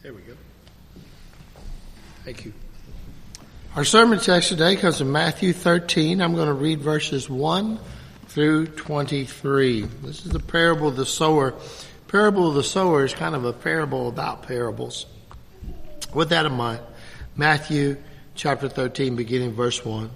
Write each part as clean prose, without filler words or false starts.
There we go. Thank you. Our sermon text today comes from Matthew 13. I'm going to read verses 1 through 23. This is the parable of the sower. Parable of the sower is kind of a parable about parables. With that in mind, Matthew chapter 13, beginning verse 1.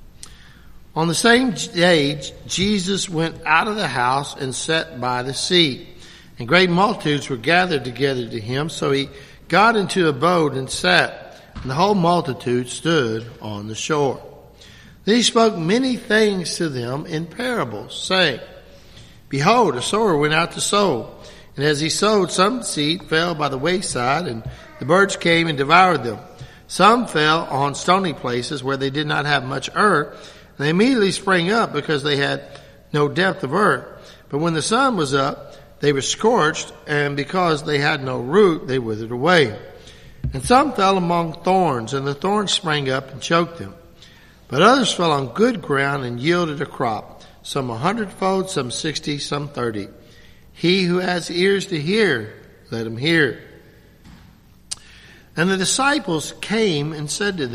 On the same day, Jesus went out of the house and sat by the sea. And great multitudes were gathered together to him, so he got into a boat and sat, and the whole multitude stood on the shore. Then he spoke many things to them in parables, saying, Behold, a sower went out to sow, and as he sowed, some seed fell by the wayside, and the birds came and devoured them. Some fell on stony places where they did not have much earth, and they immediately sprang up because they had no depth of earth. But when the sun was up, they were scorched, and because they had no root, they withered away. And some fell among thorns, and the thorns sprang up and choked them. But others fell on good ground and yielded a crop, some 100-fold, some 60, some 30. He who has ears to hear, let him hear. And the disciples came and said to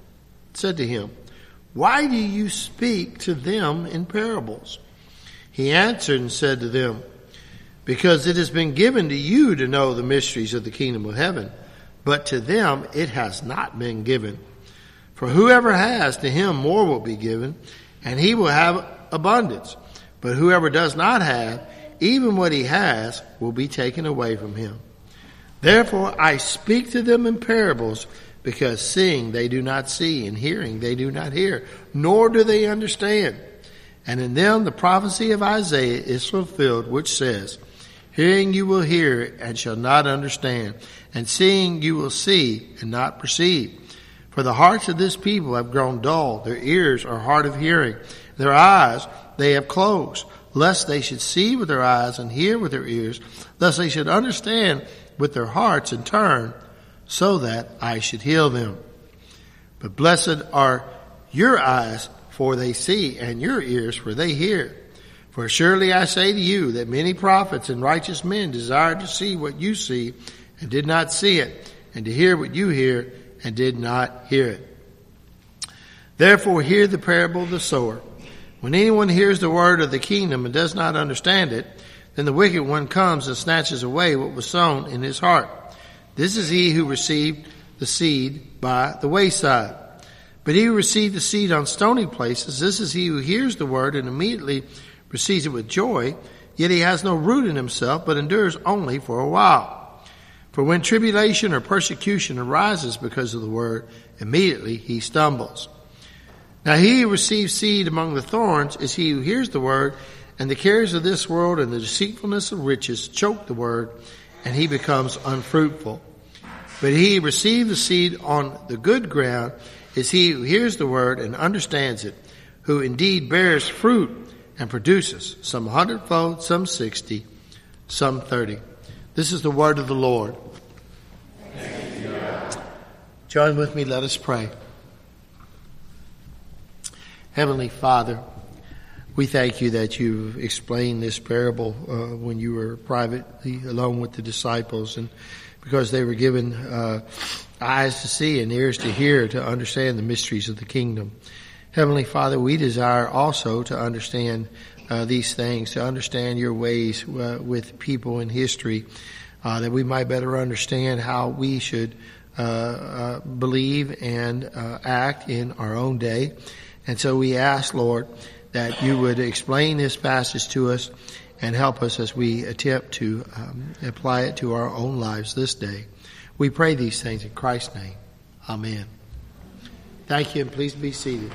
him, Why do you speak to them in parables? He answered and said to them, Because it has been given to you to know the mysteries of the kingdom of heaven, but to them it has not been given. For whoever has, to him more will be given, and he will have abundance. But whoever does not have, even what he has will be taken away from him. Therefore I speak to them in parables, because seeing they do not see, and hearing they do not hear, nor do they understand. And in them the prophecy of Isaiah is fulfilled, which says, Hearing you will hear and shall not understand, and seeing you will see and not perceive. For the hearts of this people have grown dull, their ears are hard of hearing, their eyes they have closed, lest they should see with their eyes and hear with their ears, lest they should understand with their hearts and turn, so that I should heal them. But blessed are your eyes, for they see, and your ears, for they hear. For surely I say to you that many prophets and righteous men desired to see what you see and did not see it, and to hear what you hear and did not hear it. Therefore hear the parable of the sower. When anyone hears the word of the kingdom and does not understand it, then the wicked one comes and snatches away what was sown in his heart. This is he who received the seed by the wayside. But he who received the seed on stony places, this is he who hears the word and immediately receives it with joy, yet he has no root in himself, but endures only for a while. For when tribulation or persecution arises because of the word, immediately he stumbles. Now he who receives seed among the thorns is he who hears the word, and the cares of this world and the deceitfulness of riches choke the word, and he becomes unfruitful. But he who receives the seed on the good ground is he who hears the word and understands it, who indeed bears fruit and produces some 100-fold, some 60, some 30. This is the word of the Lord. Thank you, God. Join with me, let us pray. Heavenly Father, we thank you that you've explained this parable when you were privately alone with the disciples, and because they were given eyes to see and ears to hear to understand the mysteries of the kingdom. Heavenly Father, we desire also to understand these things, to understand your ways with people in history, that we might better understand how we should believe and act in our own day. And so we ask, Lord, that you would explain this passage to us and help us as we attempt to apply it to our own lives this day. We pray these things in Christ's name. Amen. Thank you, and please be seated.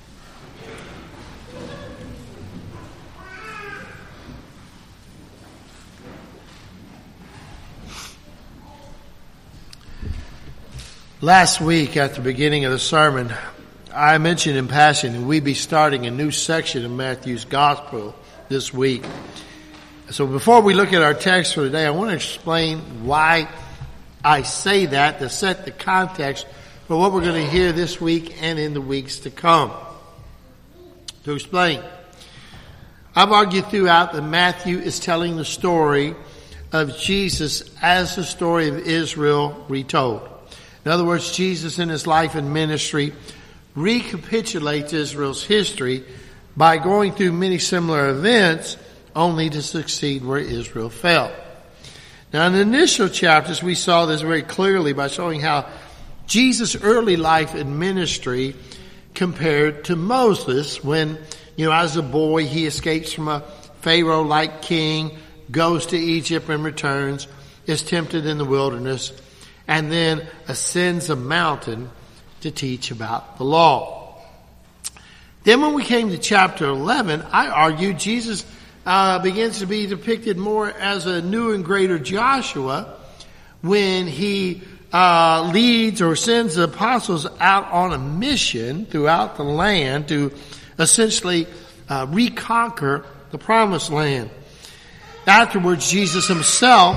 Last week at the beginning of the sermon, I mentioned in passing that we'd be starting a new section of Matthew's Gospel this week. So before we look at our text for today, I want to explain why I say that, to set the context for what we're going to hear this week and in the weeks to come. To explain, I've argued throughout that Matthew is telling the story of Jesus as the story of Israel retold. In other words, Jesus in his life and ministry recapitulates Israel's history by going through many similar events only to succeed where Israel failed. Now, in the initial chapters, we saw this very clearly by showing how Jesus' early life and ministry compared to Moses when, as a boy, he escapes from a Pharaoh-like king, goes to Egypt and returns, is tempted in the wilderness, and then ascends a mountain to teach about the law. Then when we came to chapter 11, I argued Jesus begins to be depicted more as a new and greater Joshua when he leads or sends the apostles out on a mission throughout the land to essentially reconquer the promised land. Afterwards, Jesus himself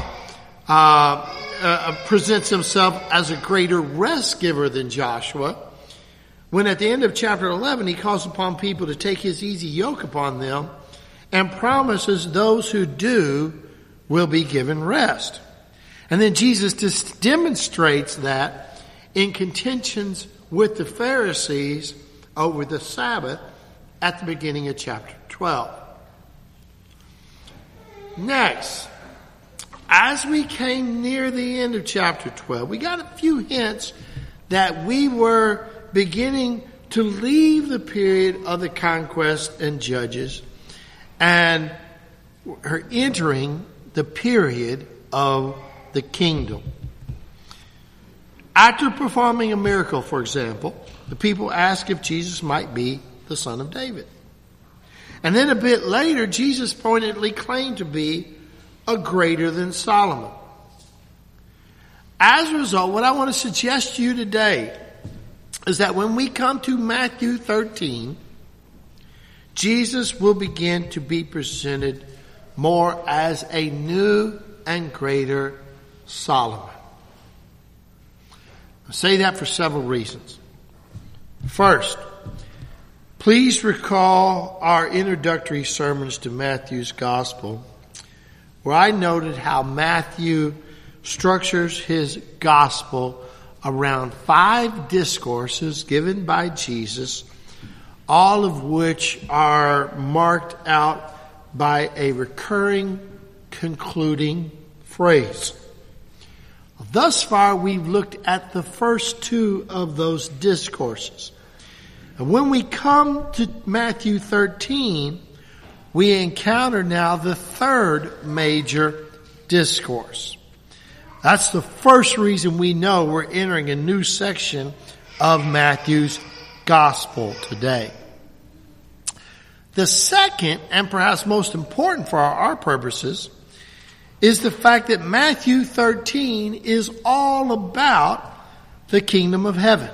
presents himself as a greater rest giver than Joshua, when at the end of chapter 11 he calls upon people to take his easy yoke upon them and promises those who do will be given rest. And then Jesus just demonstrates that in contentions with the Pharisees over the Sabbath at the beginning of chapter 12. Next, as we came near the end of chapter 12, we got a few hints that we were beginning to leave the period of the conquest and judges and are entering the period of the kingdom. After performing a miracle, for example, the people ask if Jesus might be the son of David. And then a bit later, Jesus pointedly claimed to be a greater than Solomon. As a result, what I want to suggest to you today is that when we come to Matthew 13, Jesus will begin to be presented more as a new and greater Solomon. I say that for several reasons. First, please recall our introductory sermons to Matthew's Gospel, where I noted how Matthew structures his Gospel around 5 discourses given by Jesus, all of which are marked out by a recurring concluding phrase. Thus far, we've looked at the first 2 of those discourses. And when we come to Matthew 13, we encounter now the 3rd major discourse. That's the first reason we know we're entering a new section of Matthew's Gospel today. The second, and perhaps most important for our purposes, is the fact that Matthew 13 is all about the kingdom of heaven.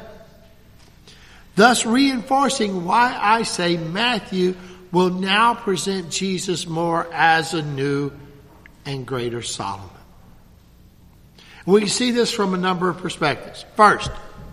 Thus reinforcing why I say Matthew will now present Jesus more as a new and greater Solomon. We can see this from a number of perspectives. First,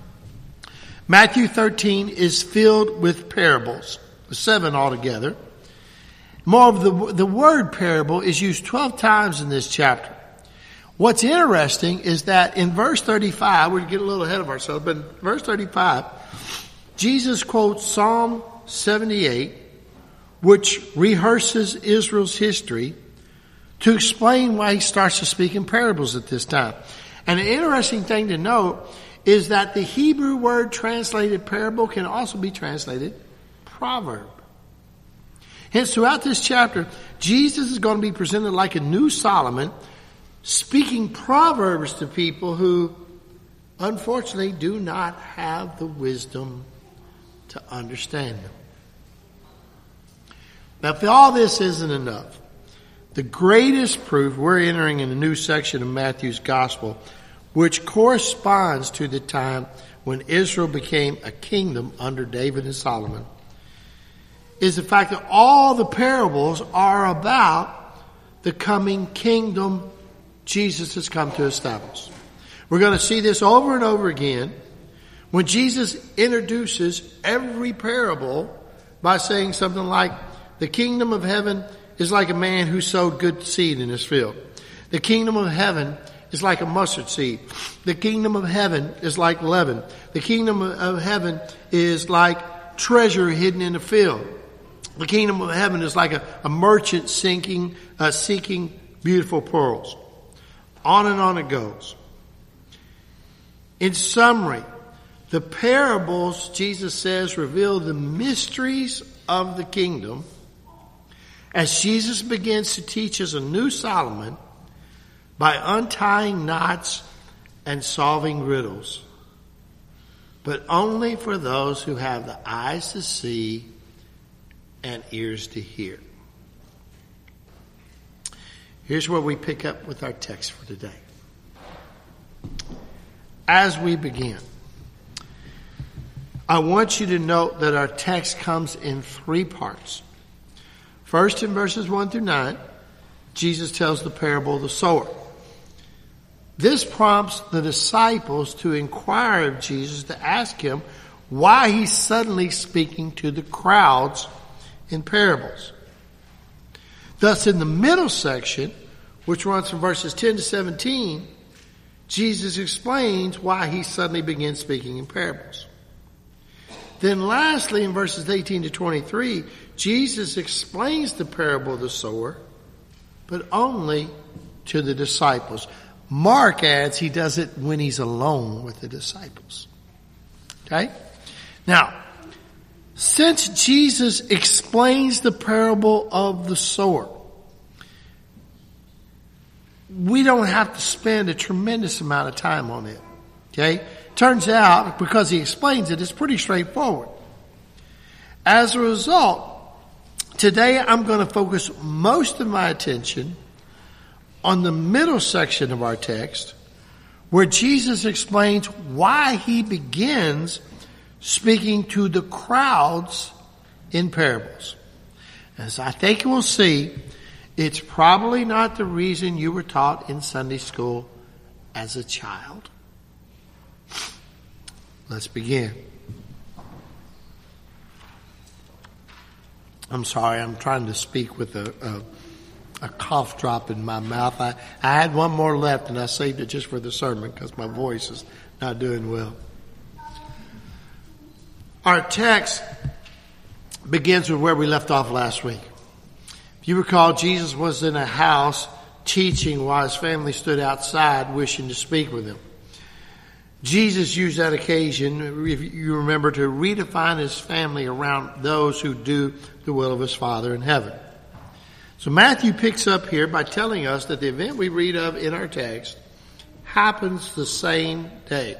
Matthew 13 is filled with parables, 7 altogether. Moreover, the word parable is used 12 times in this chapter. What's interesting is that in verse 35, we're going to get a little ahead of ourselves, but in verse 35, Jesus quotes Psalm 78, which rehearses Israel's history, to explain why he starts to speak in parables at this time. And an interesting thing to note is that the Hebrew word translated parable can also be translated proverb. Hence, throughout this chapter, Jesus is going to be presented like a new Solomon, speaking proverbs to people who, unfortunately, do not have the wisdom to understand them. Now, if all this isn't enough, the greatest proof we're entering in a new section of Matthew's Gospel, which corresponds to the time when Israel became a kingdom under David and Solomon, is the fact that all the parables are about the coming kingdom Jesus has come to establish. We're going to see this over and over again when Jesus introduces every parable by saying something like, the kingdom of heaven is like a man who sowed good seed in his field. The kingdom of heaven is like a mustard seed. The kingdom of heaven is like leaven. The kingdom of heaven is like treasure hidden in a field. The kingdom of heaven is like a merchant seeking beautiful pearls. On and on it goes. In summary, the parables, Jesus says, reveal the mysteries of the kingdom as Jesus begins to teach us a new Solomon by untying knots and solving riddles, but only for those who have the eyes to see and ears to hear. Here's where we pick up with our text for today. As we begin, I want you to note that our text comes in 3 parts. First, in verses 1 through 9, Jesus tells the parable of the sower. This prompts the disciples to inquire of Jesus, to ask him why he's suddenly speaking to the crowds in parables. Thus, in the middle section, which runs from verses 10 to 17, Jesus explains why he suddenly begins speaking in parables. Then lastly, in verses 18 to 23, Jesus explains the parable of the sower, but only to the disciples. Mark adds he does it when he's alone with the disciples. Okay? Now, since Jesus explains the parable of the sower, we don't have to spend a tremendous amount of time on it. Okay? Turns out, because he explains it, it's pretty straightforward. As a result, today I'm going to focus most of my attention on the middle section of our text, where Jesus explains why he begins speaking to the crowds in parables. As I think we'll see, it's probably not the reason you were taught in Sunday school as a child. Let's begin. I'm sorry, I'm trying to speak with a cough drop in my mouth. I had one more left and I saved it just for the sermon because my voice is not doing well. Our text begins with where we left off last week. If you recall, Jesus was in a house teaching while his family stood outside wishing to speak with him. Jesus used that occasion, if you remember, to redefine his family around those who do the will of his Father in heaven. So Matthew picks up here by telling us that the event we read of in our text happens the same day.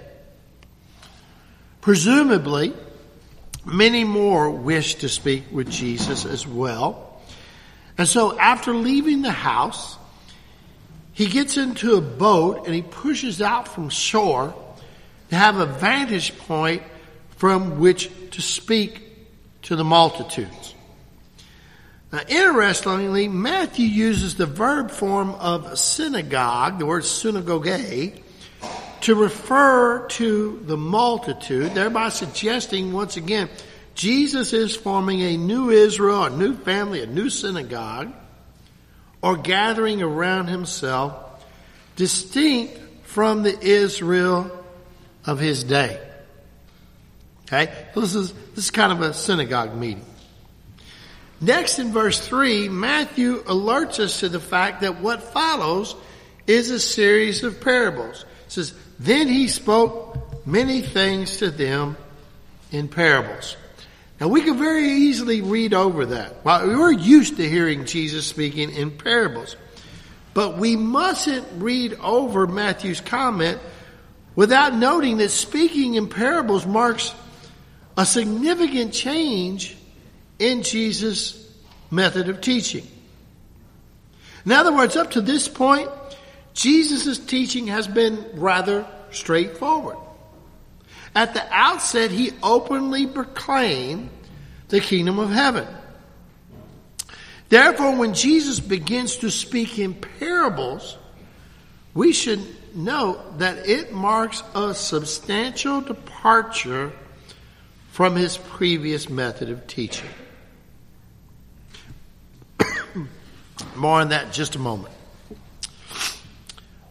Presumably, many more wish to speak with Jesus as well. And so after leaving the house, he gets into a boat and he pushes out from shore to have a vantage point from which to speak to the multitudes. Now, interestingly, Matthew uses the verb form of synagogue, the word synagoge, to refer to the multitude, thereby suggesting, once again, Jesus is forming a new Israel, a new family, a new synagogue, or gathering around himself, distinct from the Israel of his day. Okay? This is kind of a synagogue meeting. Next, in verse 3, Matthew alerts us to the fact that what follows is a series of parables. It says, then he spoke many things to them in parables. Now, we can very easily read over that. Well, we're used to hearing Jesus speaking in parables. But we mustn't read over Matthew's comment without noting that speaking in parables marks a significant change in Jesus' method of teaching. In other words, up to this point, Jesus' teaching has been rather straightforward. At the outset, he openly proclaimed the kingdom of heaven. Therefore, when Jesus begins to speak in parables, we should note that it marks a substantial departure from his previous method of teaching. More on that in just a moment.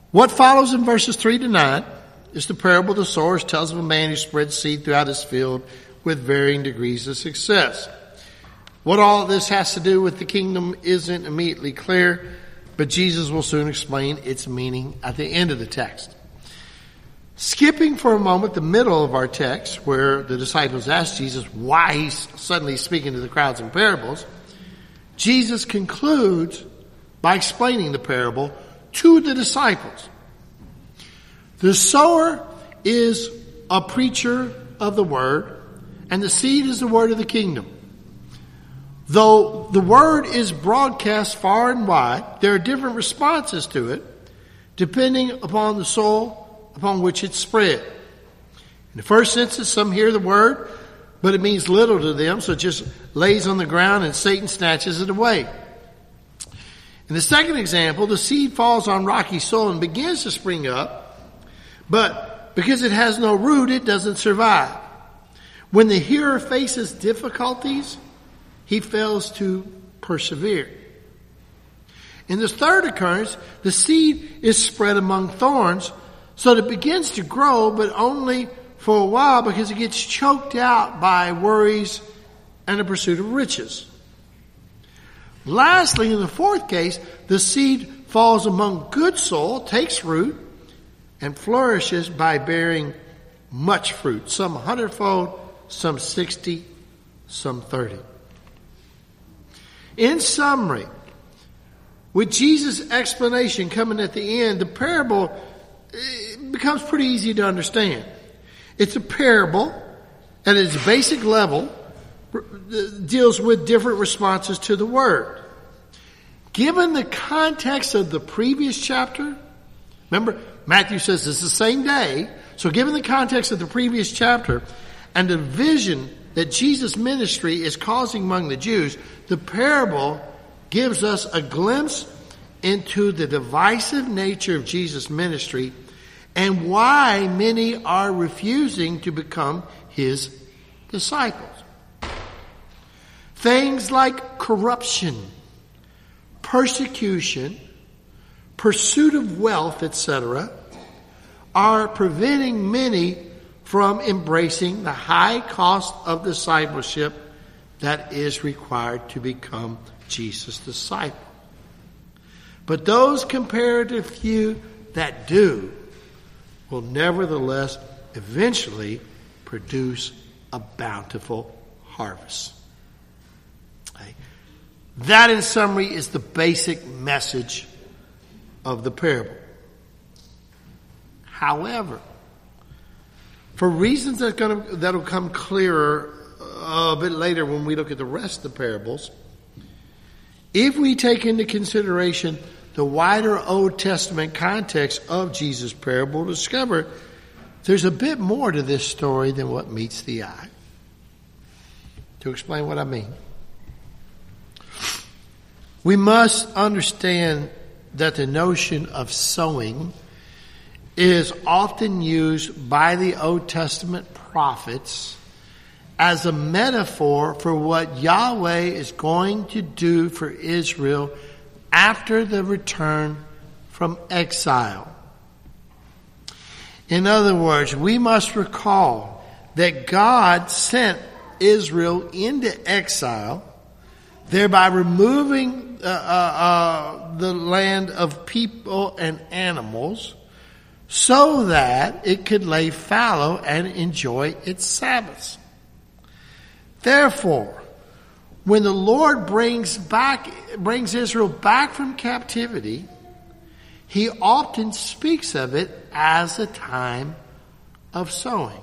What follows in verses 3 to 9 is the parable of the sowers. Tells of a man who spread seed throughout his field with varying degrees of success. What all of this has to do with the kingdom isn't immediately clear, but Jesus will soon explain its meaning at the end of the text. Skipping for a moment the middle of our text, where the disciples asked Jesus why he's suddenly speaking to the crowds in parables, Jesus concludes by explaining the parable to the disciples. The sower is a preacher of the word, and the seed is the word of the kingdom. Though the word is broadcast far and wide, there are different responses to it, depending upon the soil upon which it's spread. In the first instance, some hear the word, but it means little to them, so it just lays on the ground and Satan snatches it away. In the second example, the seed falls on rocky soil and begins to spring up, but because it has no root, it doesn't survive. When the hearer faces difficulties, he fails to persevere. In the third occurrence, the seed is spread among thorns, so that it begins to grow, but only for a while because it gets choked out by worries and the pursuit of riches. Lastly, in the fourth case, the seed falls among good soil, takes root, and flourishes by bearing much fruit, some 100-fold, some 60, some 30. In summary, with Jesus' explanation coming at the end, the parable becomes pretty easy to understand. It's a parable, and at its basic level, deals with different responses to the word. Given the context of the previous chapter, remember, Matthew says it's the same day, so given the context of the previous chapter and the vision that Jesus' ministry is causing among the Jews, the parable gives us a glimpse into the divisive nature of Jesus' ministry and why many are refusing to become his disciples. Things like corruption, persecution, pursuit of wealth, etc., are preventing many from embracing the high cost of discipleship that is required to become Jesus' disciple. But those comparative few that do will nevertheless eventually produce a bountiful harvest. Okay. That, in summary, is the basic message of the parable. However, for reasons that'll come clearer a bit later when we look at the rest of the parables, if we take into consideration the wider Old Testament context of Jesus' parable, we'll discover there's a bit more to this story than what meets the eye. To explain what I mean, we must understand that the notion of sowing is often used by the Old Testament prophets as a metaphor for what Yahweh is going to do for Israel after the return from exile. In other words, we must recall that God sent Israel into exile, thereby removing the land of people and animals, so that it could lay fallow and enjoy its Sabbaths. Therefore, when the Lord brings Israel back from captivity, he often speaks of it as a time of sowing.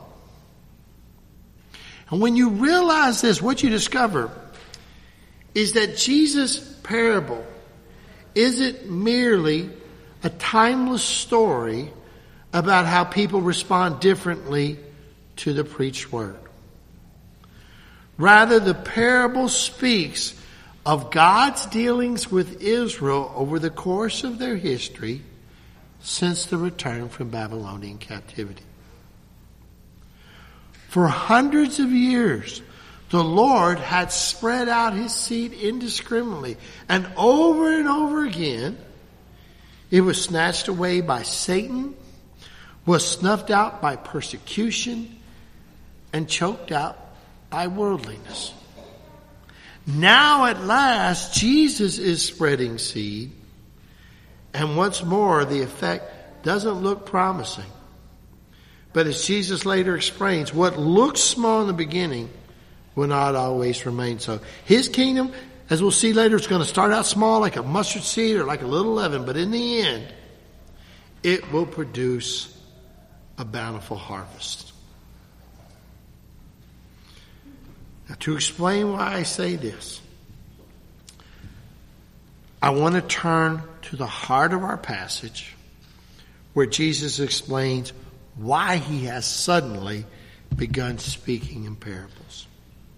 And when you realize this, what you discover is that Jesus' parable isn't merely a timeless story about how people respond differently to the preached word. Rather, the parable speaks of God's dealings with Israel over the course of their history since the return from Babylonian captivity. For hundreds of years, the Lord had spread out his seed indiscriminately, and over again, It was snatched away by Satan, was snuffed out by persecution, and choked out by worldliness. Now at last, Jesus is spreading seed. And once more, the effect doesn't look promising. But as Jesus later explains, what looks small in the beginning will not always remain so. His kingdom, as we'll see later, is going to start out small like a mustard seed or like a little leaven. But in the end, it will produce a bountiful harvest. Now, to explain why I say this, I want to turn to the heart of our passage where Jesus explains why he has suddenly begun speaking in parables.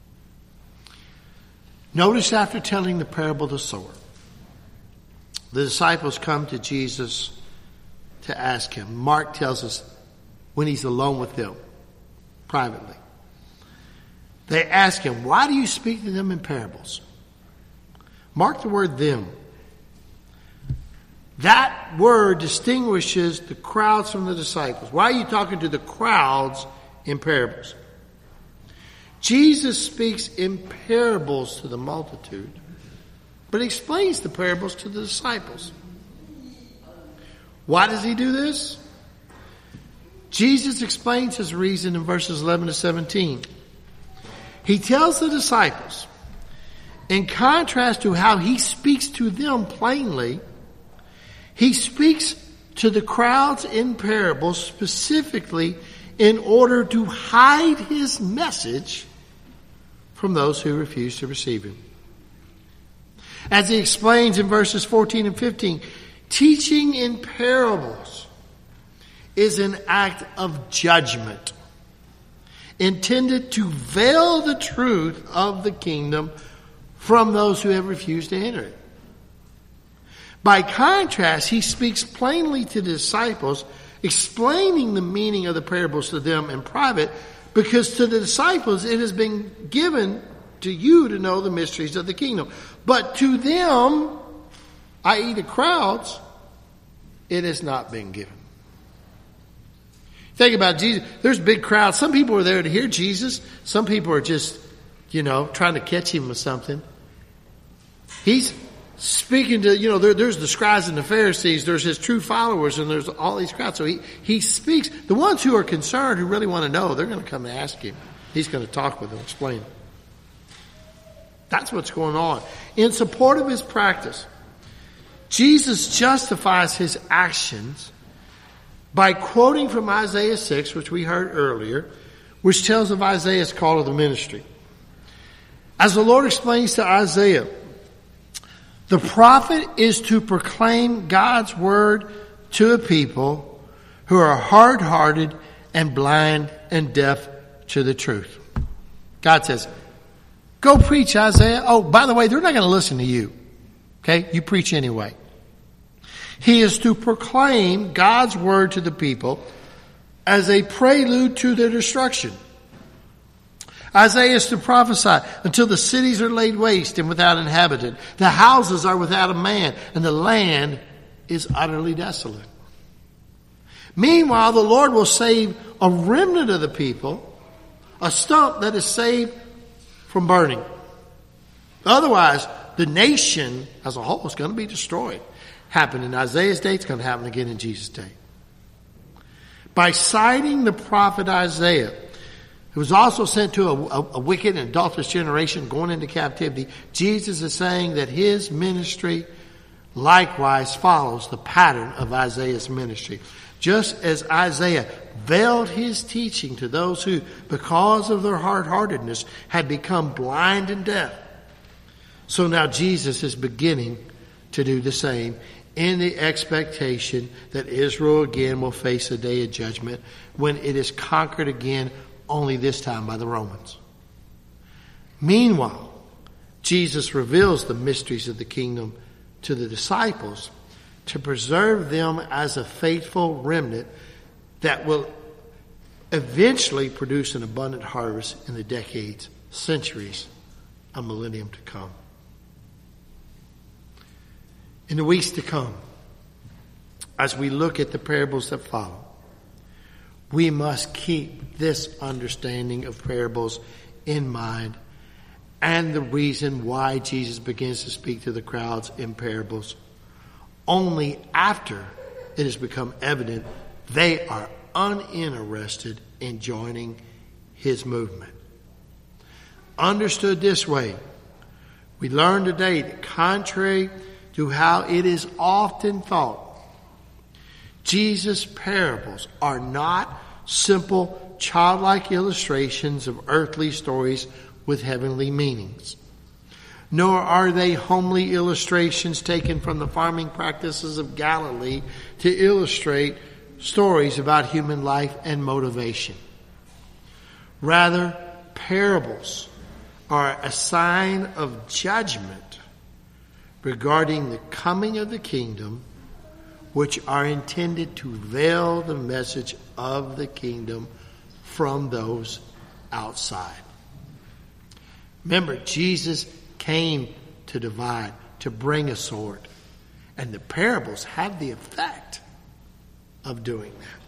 Notice after telling the parable of the sower, the disciples come to Jesus to ask him. Mark tells us when he's alone with them privately. They ask him, why do you speak to them in parables? Mark the word them. That word distinguishes the crowds from the disciples. Why are you talking to the crowds in parables? Jesus speaks in parables to the multitude, but explains the parables to the disciples. Why does he do this? Jesus explains his reason in verses 11 to 17. He tells the disciples, in contrast to how he speaks to them plainly, he speaks to the crowds in parables specifically in order to hide his message from those who refuse to receive him. As he explains in verses 14 and 15, teaching in parables is an act of judgment intended to veil the truth of the kingdom from those who have refused to enter it. By contrast, he speaks plainly to the disciples, explaining the meaning of the parables to them in private, because to the disciples it has been given to you to know the mysteries of the kingdom. But to them, i.e. the crowds, it has not been given. Think about Jesus. There's big crowds. Some people are there to hear Jesus. Some people are just, trying to catch him with something. He's speaking to, there's the scribes and the Pharisees. There's his true followers, and there's all these crowds. So he speaks. The ones who are concerned, who really want to know, they're going to come and ask him. He's going to talk with them, explain it. That's what's going on. In support of his practice, Jesus justifies his actions by quoting from Isaiah 6, which we heard earlier, which tells of Isaiah's call to the ministry. As the Lord explains to Isaiah, the prophet is to proclaim God's word to a people who are hard-hearted and blind and deaf to the truth. God says, go preach, Isaiah. Oh, by the way, they're not going to listen to you. Okay? You preach anyway. He is to proclaim God's word to the people as a prelude to their destruction. Isaiah is to prophesy until the cities are laid waste and without inhabitant. The houses are without a man, and the land is utterly desolate. Meanwhile, the Lord will save a remnant of the people, a stump that is saved from burning. Otherwise, the nation as a whole is going to be destroyed. Happened in Isaiah's day, it's going to happen again in Jesus' day. By citing the prophet Isaiah, who was also sent to a wicked and adulterous generation going into captivity, Jesus is saying that his ministry likewise follows the pattern of Isaiah's ministry. Just as Isaiah veiled his teaching to those who, because of their hard-heartedness, had become blind and deaf, so now Jesus is beginning to do the same in the expectation that Israel again will face a day of judgment when it is conquered again, only this time by the Romans. Meanwhile, Jesus reveals the mysteries of the kingdom to the disciples to preserve them as a faithful remnant that will eventually produce an abundant harvest in the decades, centuries, a millennium to come. In the weeks to come, as we look at the parables that follow, we must keep this understanding of parables in mind and the reason why Jesus begins to speak to the crowds in parables. Only after it has become evident they are uninterested in joining his movement. Understood this way, we learn today that contrary to how it is often thought, Jesus' parables are not simple childlike illustrations of earthly stories with heavenly meanings. Nor are they homely illustrations taken from the farming practices of Galilee to illustrate stories about human life and motivation. Rather, parables are a sign of judgment regarding the coming of the kingdom, which are intended to veil the message of the kingdom from those outside. Remember, Jesus came to divide, to bring a sword. And the parables have the effect of doing that.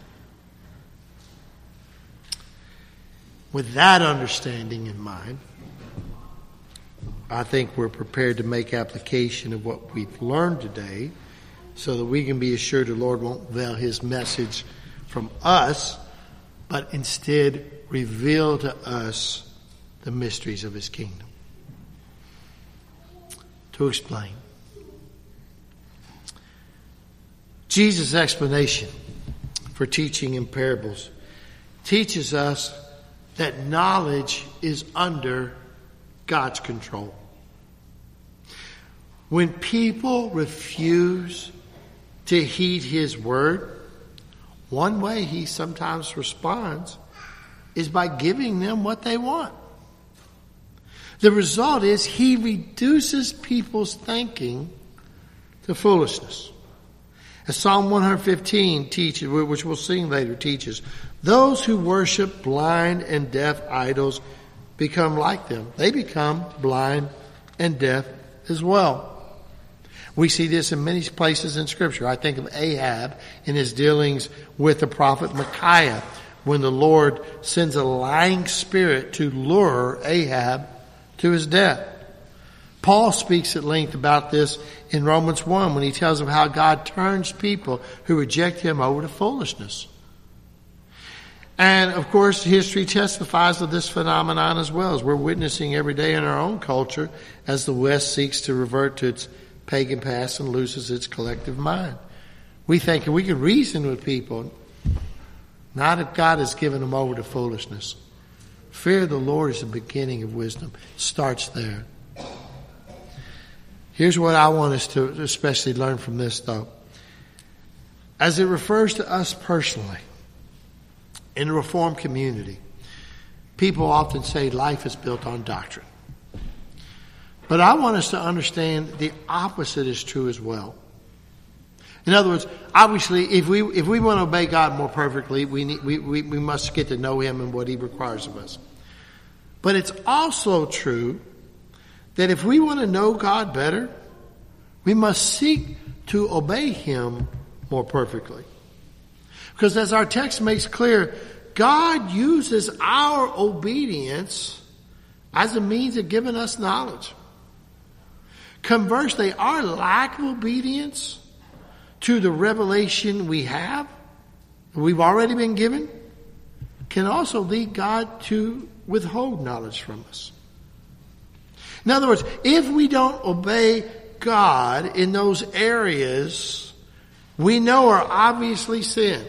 With that understanding in mind, I think we're prepared to make application of what we've learned today so that we can be assured the Lord won't veil his message from us, but instead reveal to us the mysteries of his kingdom. To explain, Jesus' explanation for teaching in parables teaches us that knowledge is under God's control. When people refuse to heed his word, one way he sometimes responds is by giving them what they want. The result is he reduces people's thinking to foolishness. As Psalm 115 teaches, which we'll sing later, teaches, those who worship blind and deaf idols become like them. They become blind and deaf as well. We see this in many places in Scripture. I think of Ahab in his dealings with the prophet Micaiah, when the Lord sends a lying spirit to lure Ahab to his death. Paul speaks at length about this in Romans 1 when he tells of how God turns people who reject him over to foolishness. And of course, history testifies of this phenomenon as well, as we're witnessing every day in our own culture as the West seeks to revert to its pagan past and loses its collective mind. We think we can reason with people, not if God has given them over to foolishness. Fear of the Lord is the beginning of wisdom. It starts there. Here's what I want us to especially learn from this, though. As it refers to us personally, in the Reformed community, people often say life is built on doctrine. But I want us to understand the opposite is true as well. In other words, obviously, if we want to obey God more perfectly, we must get to know him and what he requires of us. But it's also true that if we want to know God better, we must seek to obey him more perfectly. Because as our text makes clear, God uses our obedience as a means of giving us knowledge. Conversely, our lack of obedience to the revelation we've already been given, can also lead God to withhold knowledge from us. In other words, if we don't obey God in those areas we know are obviously sin,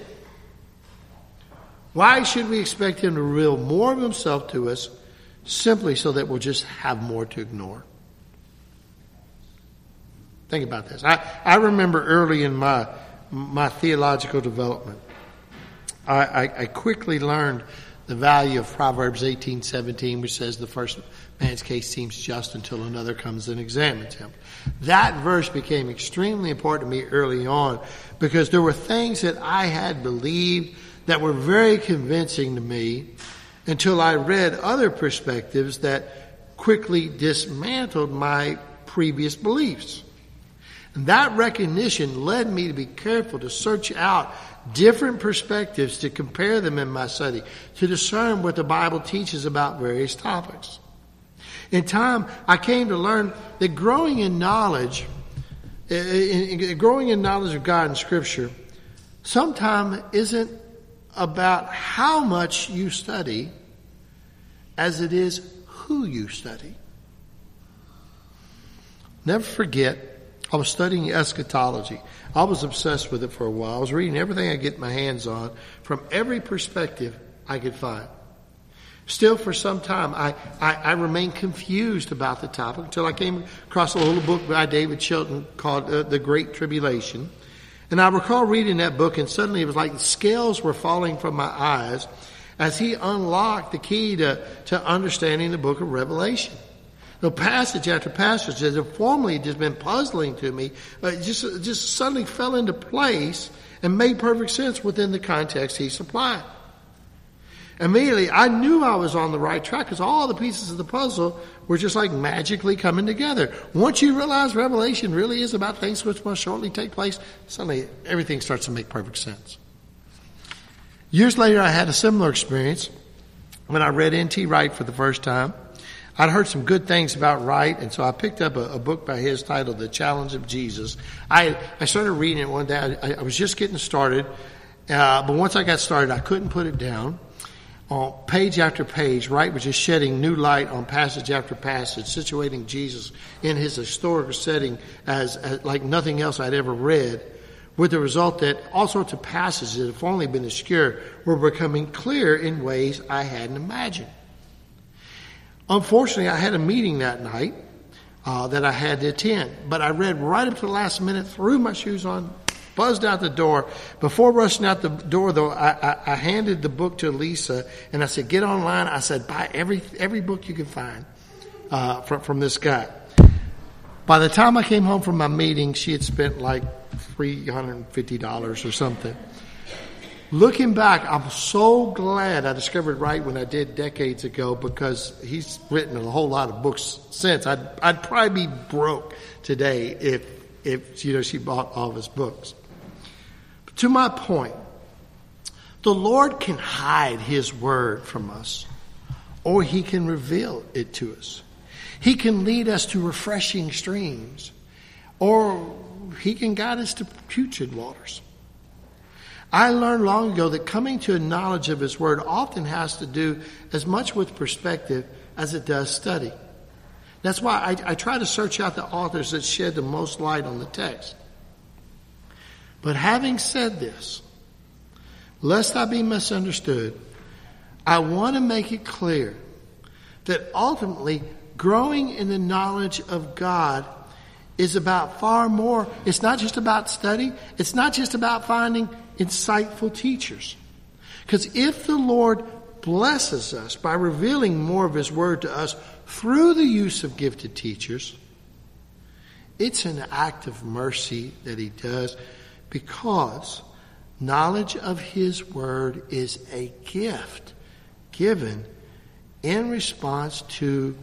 why should we expect him to reveal more of himself to us simply so that we'll just have more to ignore? Think about this. I remember early in my theological development, I quickly learned the value of Proverbs 18:17, which says the first man's case seems just until another comes and examines him. That verse became extremely important to me early on because there were things that I had believed that were very convincing to me until I read other perspectives that quickly dismantled my previous beliefs. And that recognition led me to be careful to search out different perspectives, to compare them in my study, to discern what the Bible teaches about various topics. In time, I came to learn that growing in knowledge of God and Scripture sometimes isn't about how much you study as it is who you study. Never forget, I was studying eschatology. I was obsessed with it for a while. I was reading everything I get my hands on from every perspective I could find. Still, for some time, I remained confused about the topic until I came across a little book by David Chilton called The Great Tribulation. And I recall reading that book, and suddenly it was like the scales were falling from my eyes as he unlocked the key to understanding the book of Revelation. The passage after passage that had formerly just been puzzling to me, just suddenly fell into place and made perfect sense within the context he supplied. Immediately, I knew I was on the right track because all the pieces of the puzzle were just like magically coming together. Once you realize Revelation really is about things which must shortly take place, suddenly everything starts to make perfect sense. Years later, I had a similar experience when I read N.T. Wright for the first time. I'd heard some good things about Wright, and so I picked up a book by his titled The Challenge of Jesus. I started reading it one day. I was just getting started, but once I got started, I couldn't put it down. Page after page, Wright was just shedding new light on passage after passage, situating Jesus in his historical setting as like nothing else I'd ever read, with the result that all sorts of passages that had formerly been obscure were becoming clear in ways I hadn't imagined. Unfortunately, I had a meeting that night that I had to attend, but I read right up to the last minute, threw my shoes on, buzzed out the door. Before rushing out the door, though, I handed the book to Lisa, and I said, get online. I said, buy every book you can find from this guy. By the time I came home from my meeting, she had spent like $350 or something. Looking back, I'm so glad I discovered Wright when I did decades ago, because he's written a whole lot of books since. I'd probably be broke today if she bought all of his books. But to my point, the Lord can hide his word from us, or he can reveal it to us. He can lead us to refreshing streams, or he can guide us to putrid waters. I learned long ago that coming to a knowledge of his word often has to do as much with perspective as it does study. That's why I try to search out the authors that shed the most light on the text. But having said this, lest I be misunderstood, I want to make it clear that ultimately growing in the knowledge of God is about far more. It's not just about study. It's not just about finding insightful teachers. Because if the Lord blesses us by revealing more of his word to us through the use of gifted teachers, it's an act of mercy that he does, because knowledge of his word is a gift given in response to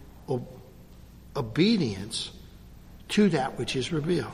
obedience to that which is revealed.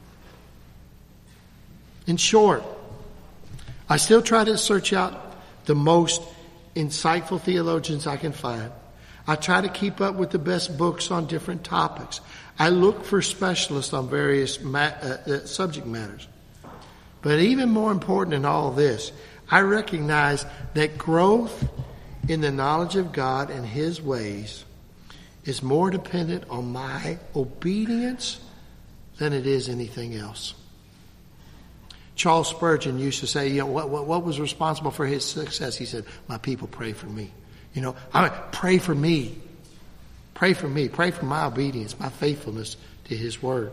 In short, I still try to search out the most insightful theologians I can find. I try to keep up with the best books on different topics. I look for specialists on various subject matters. But even more important than all this, I recognize that growth in the knowledge of God and his ways is more dependent on my obedience than it is anything else. Charles Spurgeon used to say, what was responsible for his success? He said, my people pray for me. Pray for me. Pray for me. Pray for my obedience, my faithfulness to his word.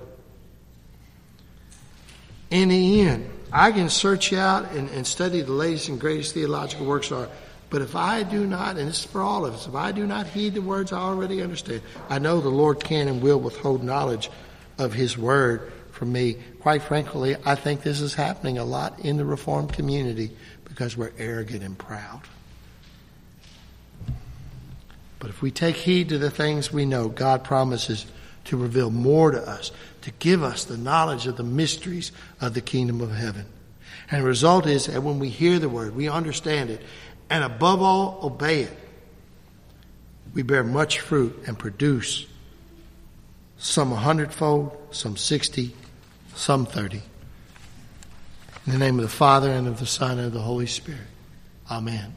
In the end, I can search out and study the latest and greatest theological works but if I do not, and this is for all of us, if I do not heed the words I already understand, I know the Lord can and will withhold knowledge of his word from me. Quite frankly, I think this is happening a lot in the Reformed community because we're arrogant and proud. But if we take heed to the things we know, God promises to reveal more to us, to give us the knowledge of the mysteries of the kingdom of heaven. And the result is that when we hear the word, we understand it, and above all, obey it, we bear much fruit and produce some 100-fold, some 60, some 30. In the name of the Father, and of the Son, and of the Holy Spirit. Amen.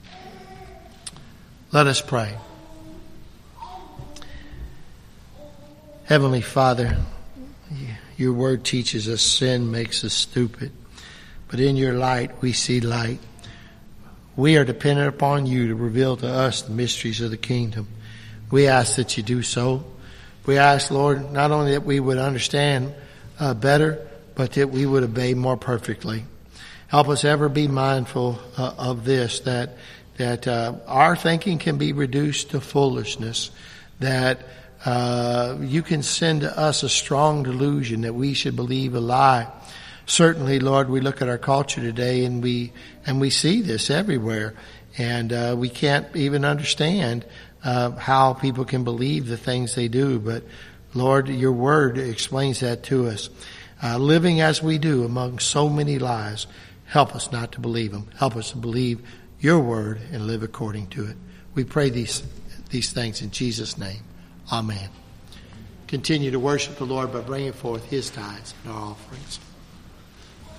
Let us pray. Heavenly Father, your word teaches us sin makes us stupid, but in your light we see light. We are dependent upon you to reveal to us the mysteries of the kingdom. We ask that you do so. We ask, Lord, not only that we would understand better, but that we would obey more perfectly. Help us ever be mindful of this, that our thinking can be reduced to foolishness, that you can send to us a strong delusion that we should believe a lie. Certainly, Lord, we look at our culture today and we see this everywhere, and we can't even understand how people can believe the things they do. But Lord, your word explains that to us. Living as we do among so many lies, help us not to believe them. Help us to believe your word and live according to it. We pray these things in Jesus' name. Amen. Continue to worship the Lord by bringing forth his tithes and our offerings.